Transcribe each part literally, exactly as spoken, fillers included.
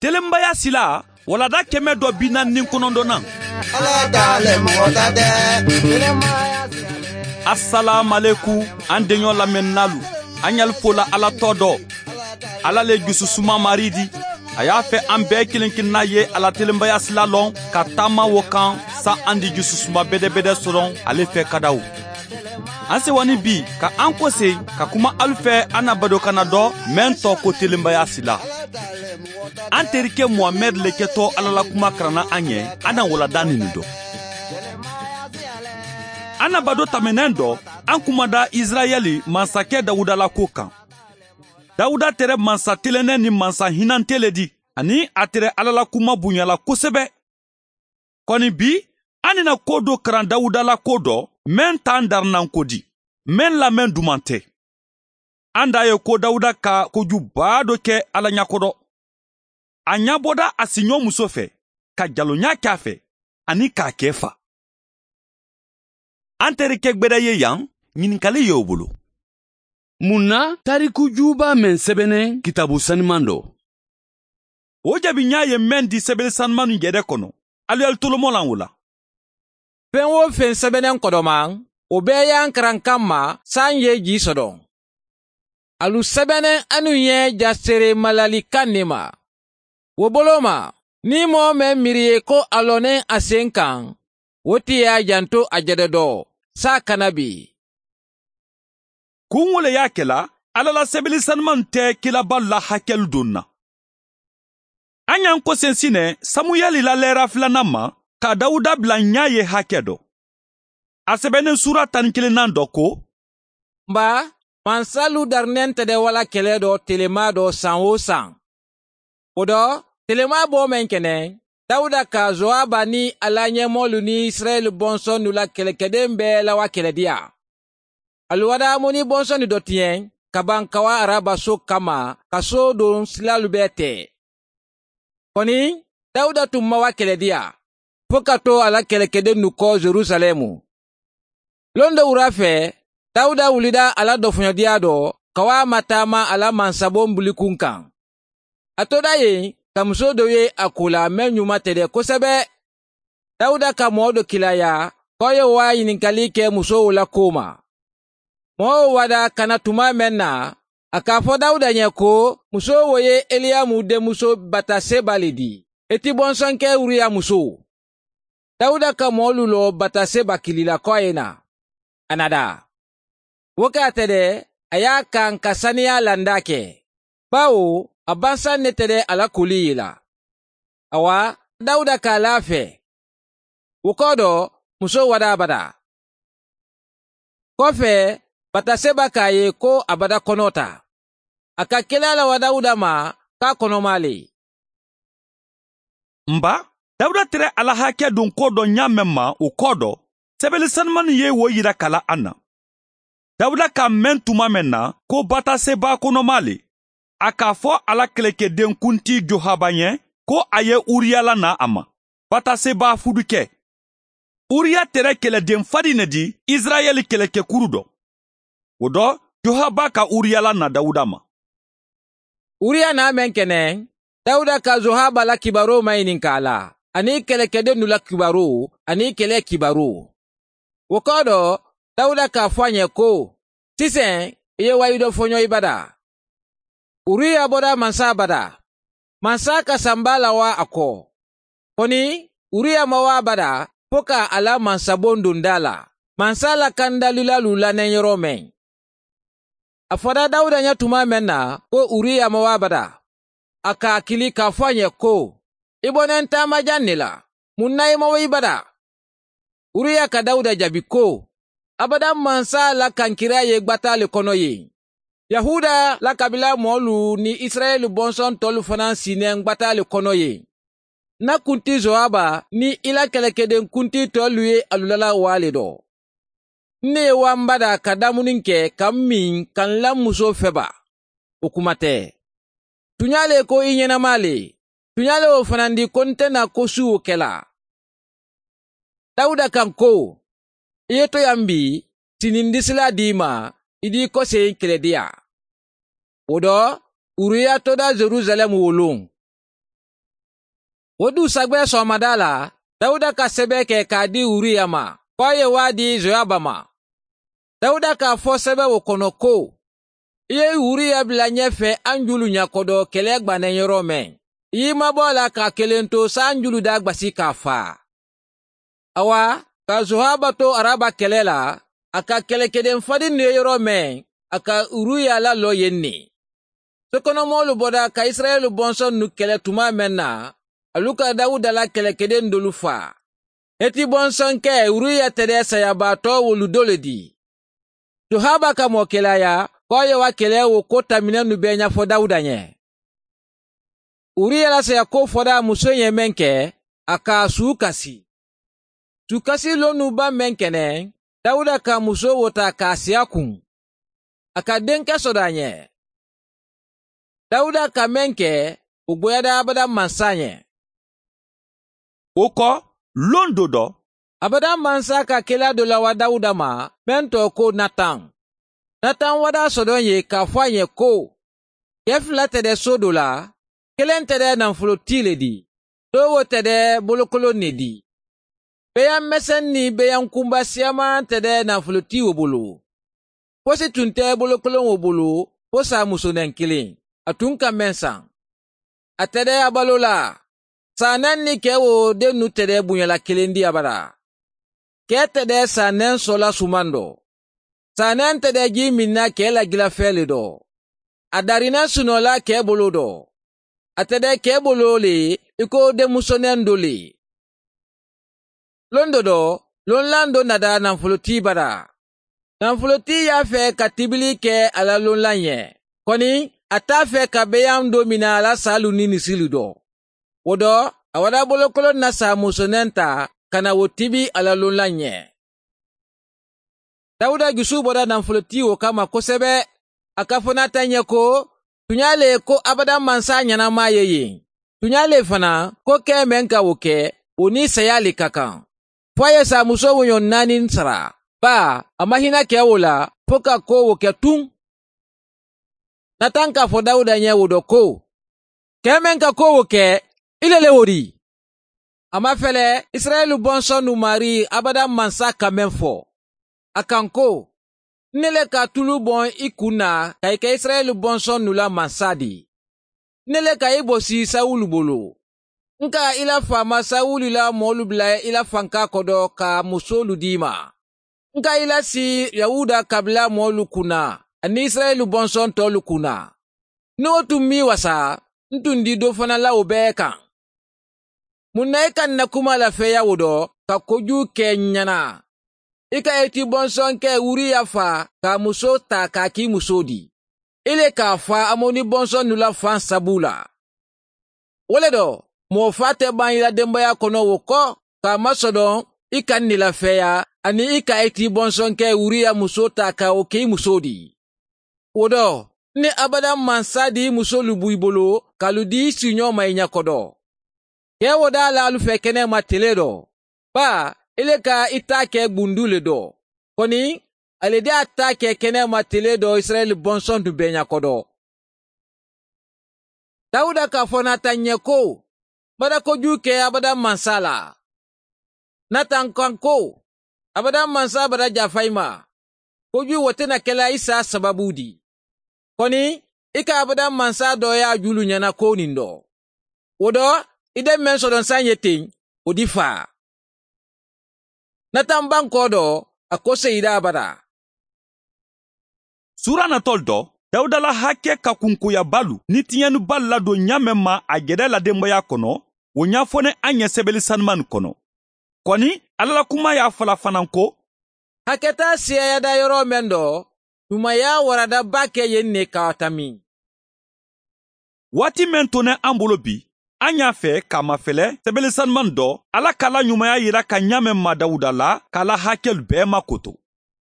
Telembaya sila walada keme do bina nin konondona. Assalamu alaikum andenyo la mennalu anyal fola ala todo ala le jususuma maridi aya fe ambe kilinkin naye ala telembaya sila lon katama wokan sa andi jususuma bede bede soron ale fe kadaw anse wani bi ka ankose ka kuma alfe anabado kanado mento ko telembaya sila anterike Muhammad leketo alala kuma krana anye ana wala danini do ana bado tamenendo ankumada Israeli mansake Dawuda la kokan Dawuda tere mansa telene ni mansa hinantele di ani atere alala kuma bunyala kosebe koni bi anina kodo kran Dawuda la kodo men tandar nan kodi men la men dumante anda ye ko Dawuda ka koju bado ke ala nyakodo anyaboda asinyo musofe ka jalonya kafe ani ka kefa antere kegbeda ye yan nyininkali yobulu munna tariku juba men sebene kitabu sanmando ojabi nyaye men di sebele sanmanu ngede kono alu el tolomolan wula pen wo fen sebene kodoman obeyan krankama sanye ji sodon alu sebene anu ye jasere malali kanema woboloma ni mo me miriye ko alone asenkan woti ya janto ajededo sa kanabi kungole yakela alala sebili sanman te kila balla hakel dunna anyan ko sensine Samuel la lera flanama ka Dawuda blanya ye hakedo asebene sura tankile nando ko ba mansalu darnente de wala keledo telemado sanwo san odo telema bo menkene Dawuda ka Zoaba ni alanye molu ni Israel bonson nula kelekedembe la wa keledia. Alwada moni bonson ni dotien kabankawa araba so kama kaso don silalubete. Koni Dawuda tumma wa keledia. Pokato ala kelekede nuko Jerusalemu. Londo urafe Dawuda ulida ala dofunyadiado kawa matama ala mansabon bulikunkan. Atoda ye kamso doye akula menyuma tede kosebe Dawuda ka modo kilaya koyo wa yininkali ke muso wala koma mo wada kana tuma menna akafo Dawuda nyeko muso woye Eliamu de muso Bataseba lidi eti bonson ke Uria muso Dawuda ka molulo Bataseba kilila koyena anada woka tede aya kan kasania landake bawo abansa netere ala kuliyila awa Dawuda ka lafe wukodo muso wada abada kofe Bataseba ka ye ko abada konota aka kelala wa Dawuda ma ka konomali mba Dawuda tere ala hake dun kodo nyamema ukodo sebeli sanman ye wo yira kala ana Dawuda ka mentuma menna ko Bataseba konomali aka fo ala keleke den kunti Johabanye ko aye Uria la na ama Bataseba fuduke Uria tere kele den fadine di Israeli keleke kurudo wodo Johaba ka Uria la na Dawuda ma Uria na menkene Dawuda ka Johaba la kibaro maininkala ani keleke den nula kibaro ani kele kibaro wokodo Dawuda ka fanye ko tisen ye wayudo fonyo ibada Uria boda mansa bada. Mansa ka sambala wa ako. Koni, Uria mawa bada, poka ala mansa bondundala. Mansa la kandalula lula nenyorome. Afada Dawuda nya tuma menna, ko Uria mawa bada. Aka akili kafanye ko. Ibonenta majanila. Munna imawa ibada. Uria ka Dawuda jabiko. Abada mansa la kankira ye batale kono ye. Yahuda la kabila molu ni Israel bonson tolu fanan sinen batale kono ye. Na kunti Zoaba ni ila kelekeden kunti tolu ye alulala waledo. Ne wambada kadamuninke kammin kan la muso feba. Ukumate. Tunyale ko inyena male. Tunyale o fanandi konte na kosu okela. Dawuda kanko. Iyeto yambi tinindisila dima idi kose keledia. Odo, Uria toda Jerusalem wolong. O du sagbe sɔgɔmada la, Dawuda ka sɛbɛ kɛ k'a di Uriya ma, k'a ye waa di Zoyaba ma. Dawuda k'a fɔ sɛbɛ o kɔnɔ ko, i ye Uriya bila ɲɛfɛ an julu ɲakɔdɔ kɛlɛ gwannɛnyɔrɔ mɛn. I y'i mabɔ a la k'a kelen to san julu da gbasi k'a fa. Awa, ka Zohaba to Araba kɛlɛ la, a ka kɛlɛkɛden fadin ye yɔrɔ mɛn, a ka Uriya la lɔ yen ne. Sokɔnɔmɔɔlu bɔra ka Israɛl bɔnsɔn nu kɛlɛ tuma mɛn na, alu ka Dawuda la kɛlɛkɛden dolu fa. Eti bɔnsɔn kɛ Uriya tɛdɛ sayabaatɔ wolu dole di. Zohaba ka mɔkɛlaya, k'a ye wa kɛlɛ o ko taminɛ nu bɛɛ ɲɛfɔ Dawuda ɲɛ. Uriya la saya ko fɔda muso ye mɛn kɛ, a ka su kasi. Su kasi lonu ba mɛn kɛnɛ, Dawuda ka muso wota k'a siya kun. A ka denkɛ sɔrɔ a ɲɛ. Dawuda ka mɛn kɛ, o goyada abada mansa ɲɛ. O kɔ, lon do dɔ. Abada mansa ka kɛla dɔ la wa Dawuda ma, mɛn tɔ ko Natan. Natan wada sɔdɔn ye k'a fɔ a ɲɛ ko, kɛ fila tɛdɛ so do la, kelen tɛdɛ nafoloti le di, dɔ wo tɛdɛ bolokolon ne di. Beyan mɛsɛn ni beyan kunba siyaman tɛdɛ nafoloti wo bolo. Fosi tun tɛ bolokolon wo bolo, fo sa muso nɛn kelen, a tun ka mɛn san. A tɛdɛ a balo la, sanɛn ni kɛ wo den nu tɛdɛ bunyala kelen di abada. Kɛ tɛdɛ sanɛn sɔla suman dɔ. Sanɛn tɛdɛ ji minna kɛ la gilafɛ le dɔ. A darina sunɔla kɛ bolo dɔ. A tɛdɛ kɛ bolo le, iko denmusonɛn do le. Londo dɔ, lonlan do nada nafoloti bara. Nafoloti y'a fɛ ka tibili kɛ a la lonlan ɲɛ. Kɔni, a t'a fɛ ka beyan do mina a la salu ni nisili dɔ. O dɔ, a wada bolokolon na sa musonɛn ta, ka na wo tibi a la lonlan ɲɛ. Dawuda gisu bɔra nafoloti o kama kosɛbɛ. A ka fɔ Natan ɲɛ ko, tun y'a le ko abada mansa ɲɛnama ye yen. Tun y'a le fana, ko kɛ mɛn ka o kɛ, o ni saya le ka kan. Fɔ a ye sa muso woɲɔ naani sara. Ba, a ma hinɛ kɛ o la, fo ka ko o kɛ tun. Natan k'a fɔ Dawuda ɲɛ o dɔ ko, kɛ mɛn ka ko o kɛ, i lele o di. A ma fɛlɛ, Israɛl bɔnsɔn nu mari abada mansa ka mɛn fɔ. A kan ko, ne le ka tulu bɔn i kun na ka i kɛ Israɛl bɔnsɔn nu la mansa di. Ne le ka i bosi Sawulu bolo. Nka i la faama Sawulu la mɔɔlu bila i la fanka kɔdɔ ka musolu di ma. Nka i la si Yahuda kabila mɔɔlu kunna, ani Israɛl bɔnsɔn tɔlu kunna. N'o tun mi wasa, n tun di do fana la o bɛɛ kan. Mun na i ka na kuma lafɛya o dɔ, ka koju kɛ ɲana. I ka eti bɔnsɔn kɛ Uriya fa, ka muso ta k'a k'i muso di. I le k'a fa amoni bɔnsɔn nu la fan sabu la. Wole dɔ, mɔgɔ fa tɛ ban i la denbaya kɔnɔ o kɔ, k'a masɔdɔn i ka ni lafɛya, ani i ka eti bɔnsɔn kɛ Uriya muso ta ka o k'i muso di. O dɔ, ni abada mansa di muso lu b'i bolo, ka lu di i siɲɔ ma i ɲakɔdɔ. Kɛ wo da la alu fɛ kɛnɛ ma tele dɔ. Ba, ile ka i ta kɛ gbundu le dɔ. Kɔni, ale de a ta kɛ kɛnɛ ma tele dɔ Israɛl bɔnsɔn du bɛɛ ɲakɔdɔ. Dawuda k'a fɔ Natan ɲɛ ko, bada koju kɛ abada mansa la. Natan kan ko, abada mansa bada jafa i ma. Koju wo tɛna kɛla i sa sababu di. Kɔni, i ka abada mansa dɔ y'a julu ɲɛna ko nin dɔ. O dɔ, i de mɛn sɔdɔn san ye ten, o di fa. Natan ban kɔ dɔ, a ko seyida abada. Sura natɔl dɔ, Dawuda la hakɛ ka kunkoya balu ni tiɲɛni balu ladon ɲamɛ ma a gɛdɛ la denbaya kɔnɔ, o ɲafɔ ne an ɲɛ sɛbɛli sanuman kɔnɔ. Kɔni, Ala la kuma y'a fala fana ko, hakɛ t'a siyayada yɔrɔ mɛn dɔ, ɲumanya warada ba kɛ yen ne k'a tami. Waati mɛn tonen an bolo bi, an y'a fɛ k'a mafɛlɛ sɛbɛli sanuman dɔ, Ala k'a la ɲumanya yira ka ɲamɛ ma Dawuda la k'a la hakɛlu bɛɛ makoto.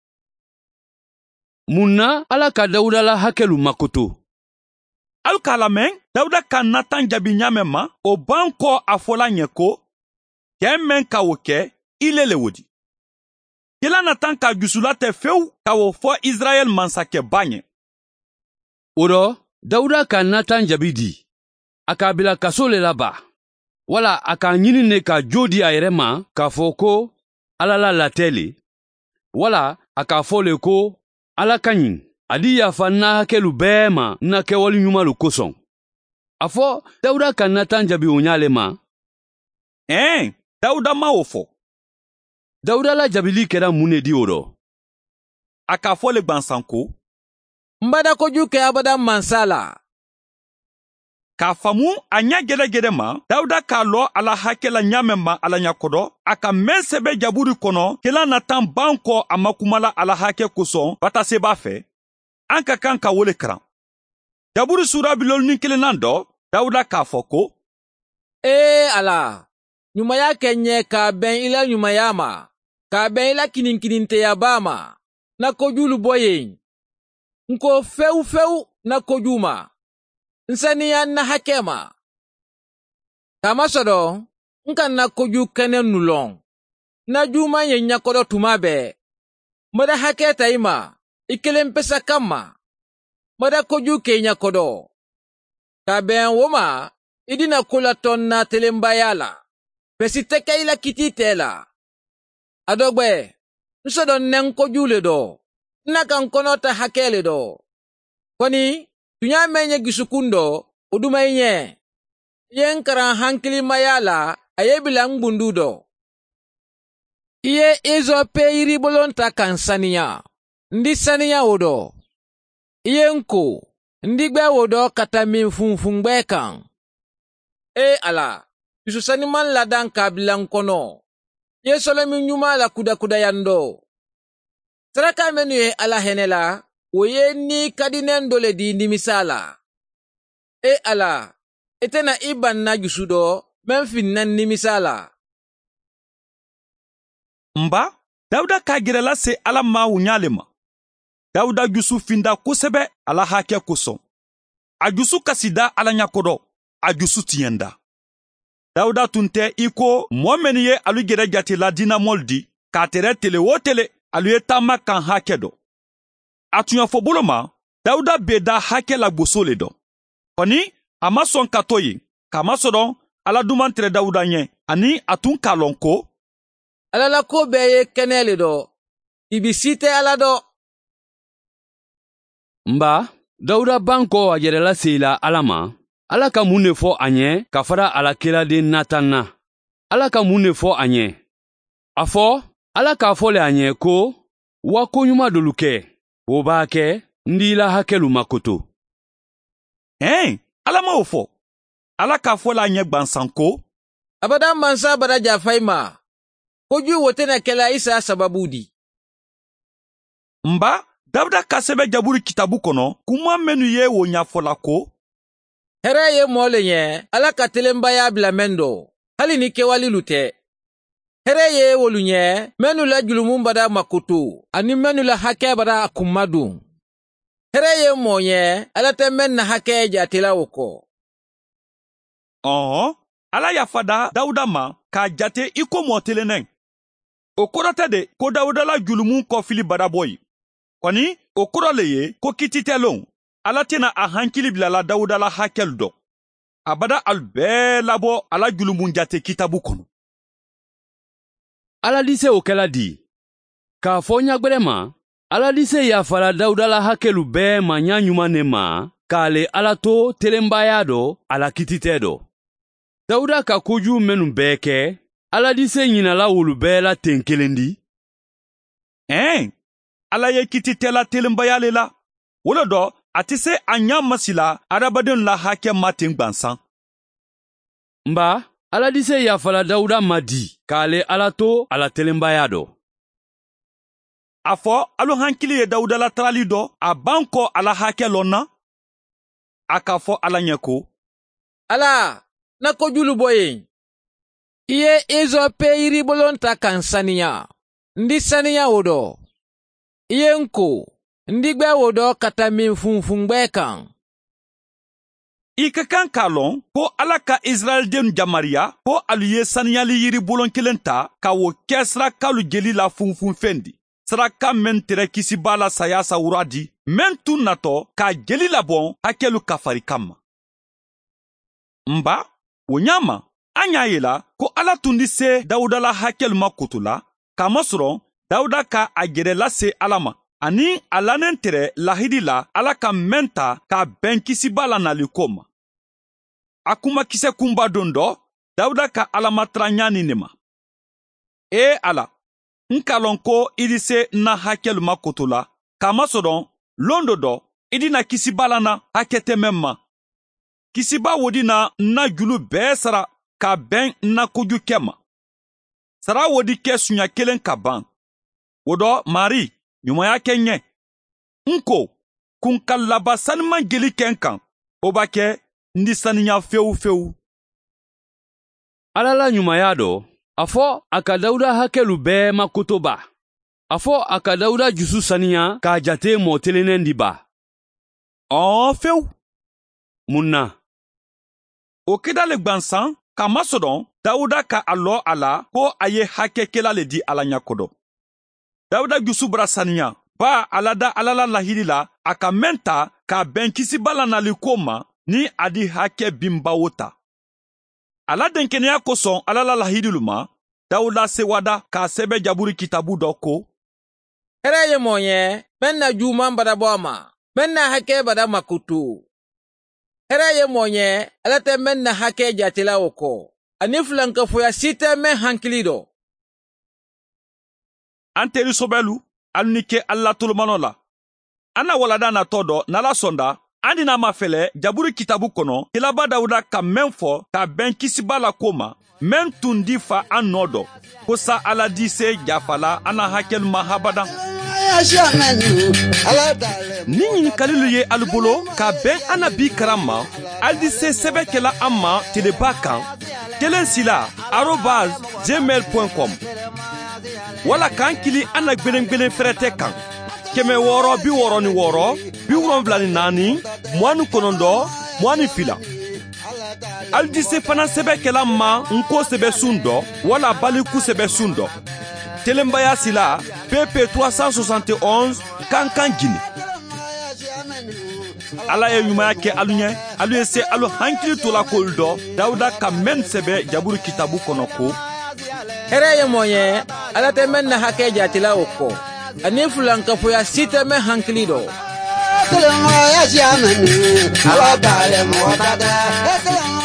Mun na Ala ka Dawuda la hakɛlu makoto? Alu k'a lamɛn, Dawuda ka Natan jaabi ɲamɛ ma, o ban kɔ a fɔla ɲɛ ko, kɛ mɛn ka o kɛ, i le le o di. Kila Natan ka jusula tɛ fewu ka o fɔ Israɛl mansakɛba ɲɛ. O rɔ, Dawuda ka Natan jaabi di. A k'a bila kaso le la ba. wala a k'a ɲini ne ka jo di a yɛrɛ ma k'a fɔ ko Ala la latɛ le, wala a k'a fɔ le ko Ala ka ɲi a di yafa n'a hakɛlu bɛɛ ma n'a kɛwale ɲumanlu kosɔn. A fɔ Dawuda ka Natan jaabi o ɲ'ale ma. ɛn Dawuda ma o fɔ. Dawuda la jaabili kɛra mun ne di o rɔ? A k'a fɔ le gwansan ko n bada kojugu kɛ abada mansa la. k'a faamu a ɲa gɛdɛgɛdɛ ma, Dawuda k'a lɔ Ala hakɛ la ɲa mɛn ma Ala ɲa kɔdɔ, a ka mɛn sɛbɛ jaburi kɔnɔ kela Natan ban kɔ a ma kumala Ala hakɛ kosɔn bataseba fɛ, an ka kan ka wole karan. Jaburi sura biloluni kelennan dɔ, Dawuda k'a fɔ ko ee Ala, ɲumanya kɛ n ɲɛ k'a bɛn i la ɲumanya ma, k'a bɛn i la kininkininteyaba ma, na kojulu bɔ yen. N ko fewu fewu na kojugu ma, n saniya na hakɛ ma. Kamasɔrɔ n ka na kojugu kɛnɛ nulɔn, na juguman ye ɲakɔdɔ tuma bɛɛ. N bada hakɛ ta i ma, i kelen pesa kama. N bada kojugu kɛ i ɲakɔdɔ. Ka bɛn o ma, i dina ko latɔn na telenbaya la. Pesi tɛ kɛ i la kiti tɛ la. A dɔ gbɛ, n sɔdɔ nɛn kojugu le dɔ, n na ka n kɔnɔ ta hakɛ le dɔ. Kɔni, tun y'a mɛn ye dusukun dɔ, o duma i ɲɛ. I ye n karan hankilimaya la, a ye bila n gundu dɔ. I ye Ezope yiribolon ta ka n saniya, n di saniya o dɔ. I ye n ko, n di gbɛ o dɔ ka ta min funfun gbɛ kan. E Ala, dusu saniman ladan k'a bila n kɔnɔ. I ye sɔlɔmi ɲuman la kudakudayan dɔ. Saraka minnu ye Ala hinɛ la, o ye ni ka di nɛn dɔ le di nimisa la. E Ala, i tɛna i banna jusu dɔ, mɛn finna nimisa la. Nba, Dawuda k'a gɛrɛla se Ala ma o ɲ'ale ma. Dawuda jusu finda kosɛbɛ Ala hakɛ kosɔn. A jusu kasida Ala ɲakɔdɔ, a jusu tiɲɛnda. Dawuda tun tɛ i ko mɔɔ minnu ye alu gɛrɛ jatela dinamɔl di, k'a tɛrɛ tele o tele, alu ye taama kan hakɛ dɔ. A tun y'a fɔ bolo ma, Dawuda bɛ da hakɛ la gboso le dɔ. Kɔni, a ma sɔn ka to yen, k'a ma sɔrɔ Ala duman tɛrɛ Dawuda ɲɛ, ani a tun k'a lɔn ko Ala la ko bɛɛ ye kɛnɛ le dɔ, ibi si tɛ Ala dɔ. Nba, Dawuda ban kɔ a yɛrɛ lasela Ala ma, Ala ka mun de fɔ a ɲɛ ka fara a la kɛladen Natan na? Ala ka mun de fɔ a ɲɛ? A fɔ, Ala k'a fɔ le a ɲɛ ko, wa koɲuman dolu kɛ, o b'a kɛ n di la hakɛlu makoto. ɛn Ala ma o fɔ. Ala k'a fɔ la ɲɛ gwansan ko Abada mansa bada jafa i ma, kojugu wo tɛna kɛla Isa sababu di. Nba, Dawuda ka sɛbɛ jaburi kitabu kɔnɔ, kuma minnu ye o ɲafɔla ko Hɛrɛ ye mɔɔ le ɲɛ, Ala ka telenbaya bila mɛn dɔ, hali ni kɛwalilu tɛ. Hɛrɛ ye wolu ɲɛ, mɛnnu la julumu bada makoto, ani mɛnnu la hakɛ bada a kunma dun. Hɛrɛ ye mɔɔ ɲɛ, Ala tɛ mɛn na hakɛ jatela o kɔ. ɔhɔn Ala yafada Dawuda ma k'a jate i ko mɔɔ telennɛ. O kɔrɔ tɛ de ko Dawuda la julumu kɔfili badabɔ ye. Kɔni, o kɔrɔ le ye ko kiti tɛ lon, Ala tɛna a hankili bilala Dawuda la hakɛlu dɔ. A bada alu bɛɛ labɔ Ala julumu jate kitabu kɔnɔ. Ala dise o kɛla di. K'a fɔ ɲagwɛrɛ ma, Ala dise yafara Dawuda la hakɛlu bɛɛ ma ɲa ɲuman ne ma, k'ale Ala to telenbaya dɔ a la kititɛ dɔ. Dawuda ka kojugu minnu bɛɛ kɛ, Ala dise ɲinala wolu bɛɛ la ten kelen di. ɛn Ala ye kititɛ la telenbaya le la. Wolo dɔ, a tɛ se a ɲa masila adamadenw la hakɛ ma ten gwansan. Nba, Ala dise yafala Dawuda ma di, k'ale Ala to a la telenbaya dɔ. A fɔ alu hankili ye Dawuda la tarali dɔ, a ban kɔ Ala hakɛ lɔn na. A k'a fɔ Ala ɲɛ ko Ala, na kojulu bɔ yen. I ye Ezope yiribolon ta ka n saniya, n di saniya o dɔ. I ye n ko, n di gbɛ o dɔ ka ta min funfun gbɛ kan. I ka kan k'a lɔn ko Ala ka Israɛldenw jamariya ko alu ye saniyali yiribolon kelen ta ka o kɛ sarakalu jeli la funfunfɛn di. Saraka min tɛrɛ kisi b'a la saya sawura di, min tun natɔ k'a jeli labɔn hakɛlu kafari kama. Nba, o ɲa ma, an y'a ye la ko Ala tun di se Dawuda la hakɛlu ma koto la, kamasɔrɔ Dawuda ka a gɛrɛ lase Ala ma, ani a lanen tɛrɛ lahidi la Ala ka mɛn ta k'a bɛn kisiba la nali ko ma. A kumakisɛ kunba don dɔ, Dawuda ka Alamatara ɲani ne ma. Ee Ala, n k'a lɔn ko i di se n na hakɛlu ma koto la, kamasɔrɔ lon dɔ dɔ i dina kisiba la na hakɛ tɛmɛ ma. Kisiba wo dina n na julu bɛɛ sara k'a bɛn n na kojukɛ ma. Sara wo di kɛ suɲa kelen ka ban. O dɔ Mari, ɲumanya kɛ ɲɛ. N ko, kun ka laba saniman jeli kɛ n kan, o b'a kɛ n di saniya fewu fewu. Ala la ɲumanya dɔ, a fɔ a ka Dawuda hakɛlu bɛɛ ma kotoba. A fɔ a ka Dawuda jusu saniya k'a jate mɔ telenen di ba. Ɔn fewu. Mun na? O kɛda le gwansan, kamasɔrɔ Dawuda ka a lɔ a la ko a ye hakɛkɛla le di Ala ɲakodɔ. Dawuda jusu bara saniya, ba Ala da Ala la lahidi la a ka mɛn ta k'a bɛn kisiba la nali ko ma ni a di hakɛ binbawo ta. Ala denkɛnɛya kosɔn Ala la lahidilu ma, Dawuda sewada k'a sɛbɛ jaburi kitabu dɔ ko: Hɛrɛ ye mɔn ye, mɛn na juguman bada bɔ a ma, mɛn na hakɛ bada makutu. Hɛrɛ ye mɔn ye, Ala tɛ mɛn na hakɛ jatela o kɔ, ani filankafoya si tɛ mɛn hankili dɔ. An teri sobɛlu, alu ni kɛ Ala tolomanɔ la. An na walada natɔ dɔ n'Ala sɔnda, an dina mafɛlɛ jaburi kitabu kɔnɔ kilaba Dawuda ka mɛn fɔ k'a bɛn kisiba la ko ma, mɛn tun di fa an nɔ dɔ, ko sa Ala di se jafala an na hakɛlu ma habada. Ni ɲinikalilu ye alu bolo k'a bɛn an na bi karan ma, ali di se sɛbɛ kɛla an ma teleba kan, kelen sila arobase gmail point com, wala k'an kili an na gwelen-gwelen fɛrɛtɛ kan, kɛmɛ wɔɔrɔ bi wɔɔrɔ ni wɔɔrɔ bi wolonwula ni naani mugan ni kɔnɔntɔn mugan ni fila. Ali di se fana sɛbɛ kɛla ma nko sɛbɛ sun dɔ wala baliku sɛbɛ sun dɔ, telenbaya sila P P trois cent soixante et onze kankan Guinée. Ala ye ɲumanya kɛ alu ɲɛ, alu ye se alu hankili tola k'olu dɔ Dawuda ka mɛn sɛbɛ jaburi kitabu kɔnɔ ko: Hɛrɛ ye mɔn ye, Ala tɛ mɛn na hakɛ jatela o kɔ, ani filankafoya si tɛ mɛn hankili dɔ.